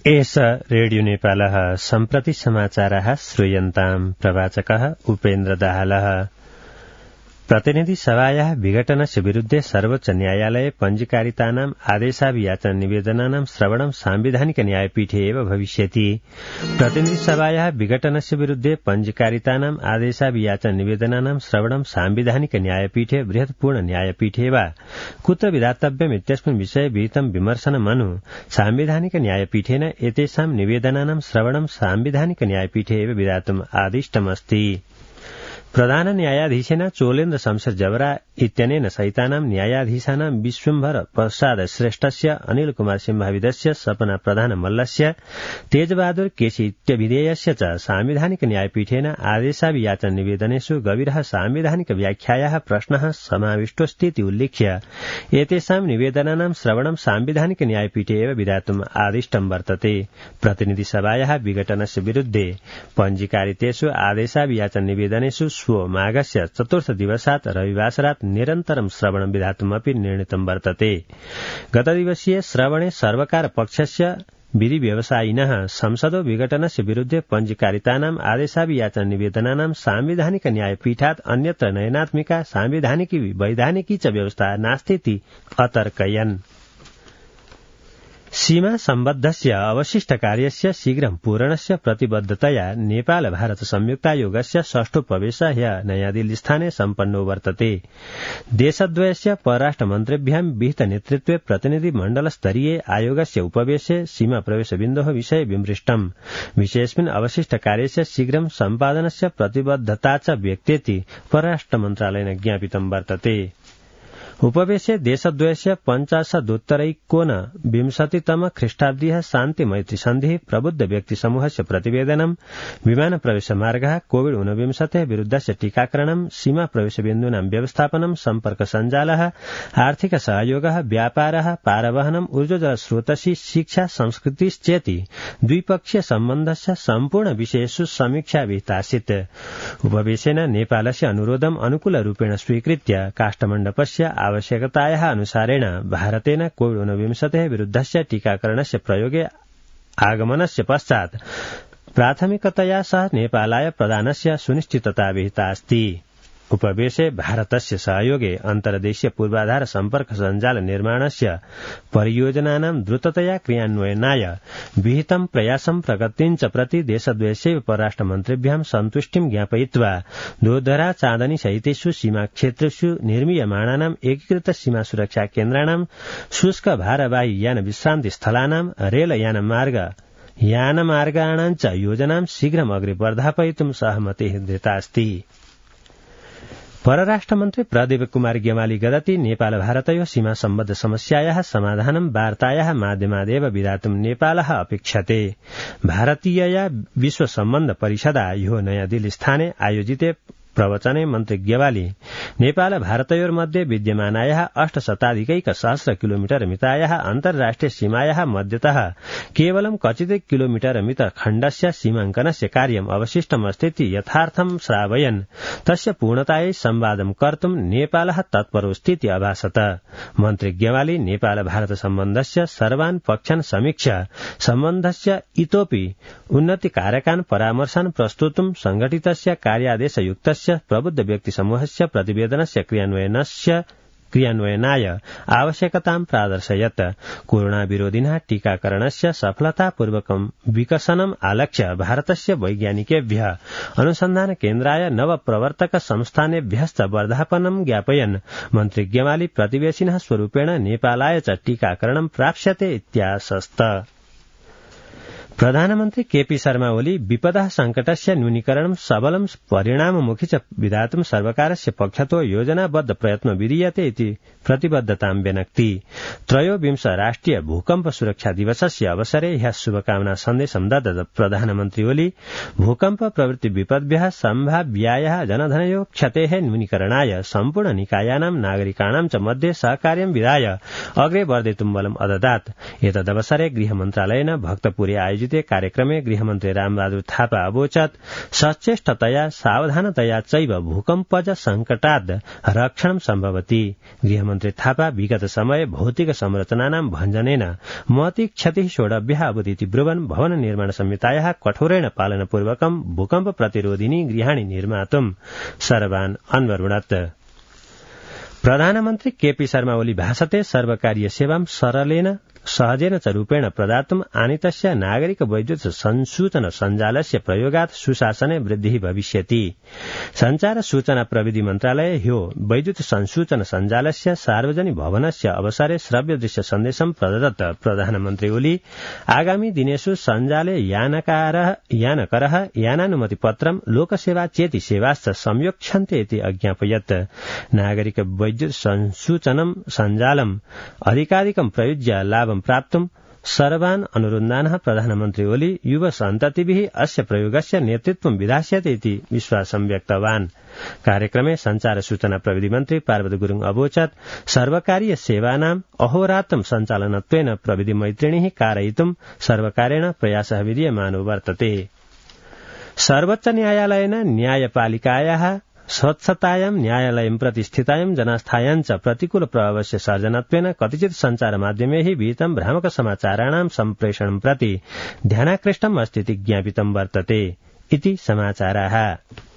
एष रेडियो नेपालः सम्प्रति समाचारः श्रूयन्ताम् प्रवाचकः उपेन्द्र दाहालः। प्रतिनिधि सभायाः विघटनस्य विरुद्धे सर्वोच्च न्यायालये पञ्जीकारितानाम् आदेशाभियाचन निवेदनानां श्रवणं सांविधानिक न्यायपीठे एव भविष्यति। प्रतिनिधि सभायाः विघटनस्य विरुद्धे पञ्जीकारितानाम् आदेशाभियाचन निवेदनानां श्रवणं सांविधानिक न्यायपीठे बृहत्पूर्ण न्यायपीठे वा कुत्र विधातव्यम् इत्यस्मिन् विषये विहितं विमर्शनमनु सांविधानिक न्यायपीठेन एतेषां निवेदनानां श्रवणं सांविधानिक न्यायपीठे एव विधातुम् आदिष्टमस्ति। प्रधान न्यायाधीशेन चोलेन्द्र शमशेर जबरा इत्यनेन सहितानां न्यायाधीशानां विश्वम्भर प्रसाद श्रेष्ठस्य अनिल कुमार सिंहाविदस्य सपना प्रधान मल्लस्य तेजबहादुर केसी इत्यभिधेयस्य च सांविधानिक न्यायपीठेन आदेशाभियाचन निवेदनेषु गभीरः सांविधानिक व्याख्यायाः प्रश्नः समाविष्टोऽस्तीति उल्लिख्य एतेषां निवेदनानां श्रवणं सांविधानिक न्यायपीठे एव विधातुम् आदिष्टं वर्तते। प्रतिनिधि सभायाः विघटनस्य विरुद्धे पञ्जीकारितेषु आदेशाभियाचन निवेदनेषु श्वो माघस्य चतुर्थ दिवसात् रविवासरात् निरन्तरं श्रवणं विधातुमपि निर्णीतं वर्तते। गतदिवसीय श्रवणे सर्वकार पक्षस्य विधि व्यवसायिनः संसदो विघटनस्य विरुद्धे पञ्जीकारितानाम् आदेशाभियाचन निवेदनानां सांविधानिक न्यायपीठात् अन्यत्र नयनात्मिका सांविधानिकी वैधानिकी च व्यवस्था नास्तीति अतर्कयन्। सीमा सम्बद्धस्य अवशिष्ट कार्यस्य शीघ्रं पूरणस्य प्रतिबद्धतया नेपाल भारत संयुक्तायोगस्य षष्ठोपवेशः ह्यः नयादिल्लीस्थाने सम्पन्नो वर्तते। देशद्वयस्य परराष्ट्रमन्त्रिभ्यां विहित नेतृत्वे प्रतिनिधि मण्डलस्तरीये आयोगस्य उपवेशे सीमा प्रवेशबिन्दोः विषये विमृष्टम्। विषयेऽस्मिन् अवशिष्ट कार्यस्य शीघ्रं सम्पादनस्य प्रतिबद्धता च व्यक्तेति परराष्ट्रमन्त्रालयेन ज्ञापितं वर्तते। उपवेशे देशद्वयस्य 50-तम ख्रीष्टाब्दीः शान्ति मैत्री सन्धिः प्रबुद्ध व्यक्ति समूहस्य प्रतिवेदनं विमान प्रवेश मार्गः कोविड-19 विरुद्धस्य टीकाकरणं सीमा प्रवेशबिन्दूनां व्यवस्थापनं सम्पर्क सञ्जालः आर्थिक सहयोगः व्यापारः पारवहनम् ऊर्जोजलस्रोतसी शिक्षा संस्कृतिश्चेति द्विपक्षीय सम्बन्धस्य सम्पूर्ण विषयेषु समीक्षा विहितासीत्। उपवेशेन नेपालस्य अनुरोधम् अनुकूलरूपेण स्वीकृत्य काष्ठमण्डपस्य आवश्यकतायाः अनुसारेण भारतेन कोविड-19 विरुद्धस्य टीकाकरणस्य प्रयोगे आगमनस्य पश्चात् प्राथमिकतया सह नेपालाय प्रदानस्य सुनिश्चितता विहिता अस्ति। उपवेशे भारतस्य सहयोगे अन्तर्देशीय पूर्वाधार सम्पर्क सञ्जाल निर्माणस्य परियोजनानां द्रुततया क्रियान्वयनाय विहितं प्रयासं प्रगतिञ्च प्रति देशद्वयस्य परराष्ट्रमन्त्रिभ्यां सन्तुष्टिं ज्ञापयित्वा दोधरा चाँदनी सहितेषु सीमाक्षेत्रेषु निर्मीयमाणानां एकीकृत सीमा सुरक्षा केन्द्राणां शुष्क भारवाही यान विश्रान्ति स्थलानां रेल यानमार्गाणां च योजनां शीघ्रम् अग्रे वर्धापयितुं सहमतिः दत्तास्ति। परराष्ट्रमन्त्री प्रदीप कुमार गेवाली गदति नेपाल भारतयोः सीमा सम्बद्ध समस्यायाः समाधानं वार्तायाः माध्यमादेव विधातुं नेपालः अपेक्षते। भारतीयया विश्व सम्बन्ध परिषदा ह्यो नयाँ दिल्लीस्थाने आयोजिते प्रवचने मन्त्री गेवाली नेपाल भारतयोर्मध्ये विद्यमानायाः 800 किलोमीटर मितायाः अन्तर्राष्ट्रिय सीमायाः मध्यतः केवलं कतिपय किलोमीटर मित खण्डस्य सीमाङ्कनस्य कार्यम् अवशिष्टमस्तीति यथार्थं श्रावयन् तस्य पूर्णतायै संवादं कर्तुं नेपालः तत्परोऽस्तीति अभासत। मन्त्री गेवाली नेपाल भारत सम्बन्धस्य सर्वान् पक्षान् समीक्ष्य सम्बन्धस्य इतोपि उन्नतिकारकान् परामर्शान् प्रस्तुतुं संघटितस्य कार्यादेशयुक्तस्य प्रबुद्ध व्यक्ति समूहस्य प्रतिवेदनस्य क्रियान्वयनाय आवश्यकतां प्रादर्शयत्। कोरोना विरोधिनः टीकाकरणस्य सफलतापूर्वकं विकसनम् आलक्ष्य भारतस्य वैज्ञानिकेभ्यः अनुसन्धान केन्द्राय नवप्रवर्तक संस्थानेभ्यश्च वर्धापनं ज्ञापयन् मन्त्री गेवाली प्रतिवेशिनः स्वरूपेण नेपालाय च टीकाकरणं प्राप्स्यते इत्याशस्त। प्रधानमन्त्री केपी शर्मा ओली विपदः संकटस्य न्यूनीकरणं सबलं परिणाममुखी च विधातुं सर्वकारस्य पक्षतो योजनाबद्ध प्रयत्नो विधीयते इति प्रतिबद्धतां व्यनक्ति। 23 राष्ट्रिय भूकम्प सुरक्षा दिवसस्य अवसरे ह्यः शुभकामना सन्देशं ददत् प्रधानमन्त्री ओली भूकम्प प्रवृत्ति विपद्भ्यः सम्भाव्यायाः जनधनयोः क्षतेः न्यूनीकरणाय सम्पूर्ण निकायानां नागरिकाणां च मध्ये सहकार्यं विधाय अग्रे वर्धितुं बलम् अददात्। एतदवसरे गृहमन्त्रालयेन भक्तपुरे आयोजित आयोजिते कार्यक्रमे गृहमन्त्री रामबहादुर थापा अवोचत् सचेष्टतया सावधानतया चैव भूकम्पज संकटाद् रक्षणं सम्भवति। गृहमन्त्री थापा विगत समय भौतिक संरचनानां भञ्जनेन महती क्षतिः सोढव्यः अभूदिति ब्रुवन् भवन निर्माण संहितायाः कठोरेण पालनपूर्वकं भूकम्प प्रतिरोधिनी गृहाणि निर्मातुं सर्वान् अन्वरुणत्। प्रधानमन्त्री केपी शर्मा ओली भाषते सर्वकारीय सेवां सरलेन सहजेन च रूपेण प्रदातुम् आनीतस्य नागरिक वैद्युत संसूचन सञ्जालस्य प्रयोगात् सुशासने वृद्धिः भविष्यति। सञ्चार सूचना प्रविधि मन्त्रालय ह्यो वैद्युत संसूचन सञ्जालस्य सार्वजनिक भवनस्य अवसरे श्रव्य दृश्य सन्देशं प्रदत्त। प्रधानमन्त्री ओली आगामी दिनेषु सञ्जाले यानकरः यानानुमति पत्रं लोकसेवा चेति सेवाश्च संयोक्ष्यन्ते इति अज्ञापयत्। नागरिक वैद्युत संसूचनं सञ्जालम् अधिकाधिकं प्रयुज्य लाभं प्राप्तुं सर्वान् अनुरुन्धानः प्रधानमन्त्री ओली युव सन्ततिभिः अस्य प्रयोगस्य नेतृत्वं विधास्यते इति विश्वासं व्यक्तवान्। कार्यक्रमे सञ्चार सूचना प्रविधि मन्त्री पार्वती गुरुङ अवोचत् सर्वकारीय सेवानाम् अहोरात्रं सञ्चालनत्वेन प्रविधि मैत्रिणीः कारयितुं सर्वकारेण प्रयासः विधीयमानो वर्तते। सर्वोच्च न्यायालयेन न्यायपालिकायाः स्वच्छतायां न्यायालयं प्रति स्थितायां जनास्थायाञ्च प्रतिकूल प्रभावस्य सर्जनत्वेन कतिचित् सञ्चार माध्यमैः विहितं भ्रामक समाचाराणां सम्प्रेषणं प्रति ध्यानाकृष्टम् अस्ति इति ज्ञापितं वर्तते इति समाचाराः।